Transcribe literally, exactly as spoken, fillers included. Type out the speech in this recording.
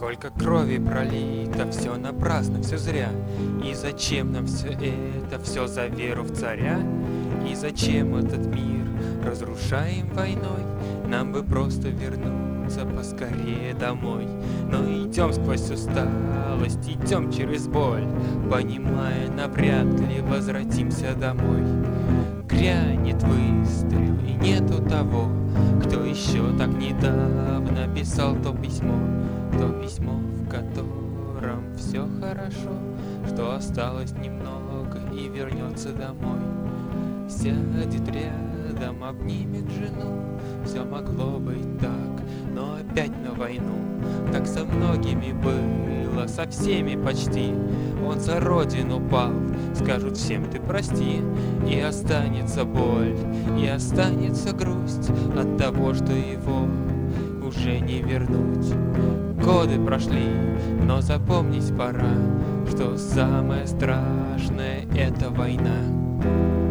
Сколько крови пролито, все напрасно, все зря. И зачем нам все это, все за веру в царя? И зачем этот мир разрушаем войной? Нам бы просто вернуться поскорее домой. Но идем сквозь усталость, идем через боль, понимая, навряд ли возвратимся домой. Грянет выстрел, и нету того, кто еще так недавно писал то письмо, то письмо, в котором все хорошо, что осталось немного и вернется домой. Сядет рядом, обнимет жену, все могло быть так, но опять на войну. Так со многими было, со всеми почти. Он за родину пал, скажут всем ты прости. И останется боль, и останется грусть от того, что его уже не вернуть. Годы прошли, но запомнить пора, что самое страшное — это война.